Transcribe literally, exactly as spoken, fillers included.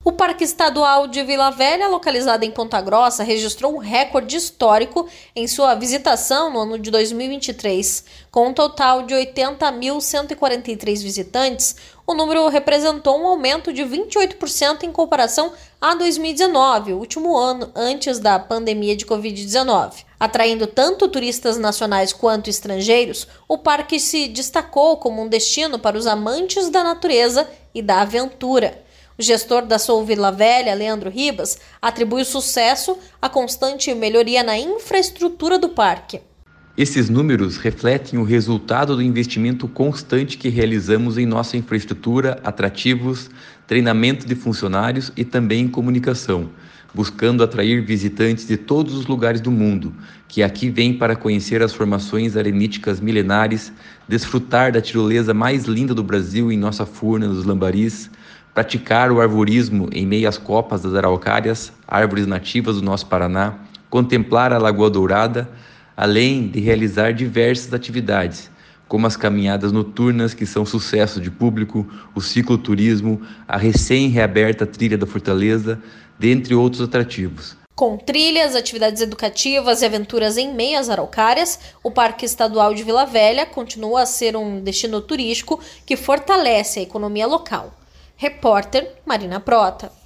O Parque Estadual de Vila Velha, localizado em Ponta Grossa, registrou um recorde histórico em sua visitação no ano de dois mil e vinte e três. Com um total de oitenta mil cento e quarenta e três visitantes, o número representou um aumento de vinte e oito por cento em comparação a dois mil e dezenove, o último ano antes da pandemia de covid dezenove. Atraindo tanto turistas nacionais quanto estrangeiros, o parque se destacou como um destino para os amantes da natureza e da aventura. O gestor da Sou Vila Velha, Leandro Ribas, atribui o sucesso à constante melhoria na infraestrutura do parque. Esses números refletem o resultado do investimento constante que realizamos em nossa infraestrutura, atrativos, treinamento de funcionários e também em comunicação, buscando atrair visitantes de todos os lugares do mundo, que aqui vêm para conhecer as formações areníticas milenares, desfrutar da tirolesa mais linda do Brasil em nossa Furna dos Lambaris, praticar o arvorismo em meio às copas das araucárias, árvores nativas do nosso Paraná, contemplar a Lagoa Dourada, além de realizar diversas atividades, como as caminhadas noturnas, que são sucesso de público, o cicloturismo, a recém-reaberta Trilha da Fortaleza, dentre outros atrativos. Com trilhas, atividades educativas e aventuras em meio às araucárias, o Parque Estadual de Vila Velha continua a ser um destino turístico que fortalece a economia local. Repórter Marina Prota.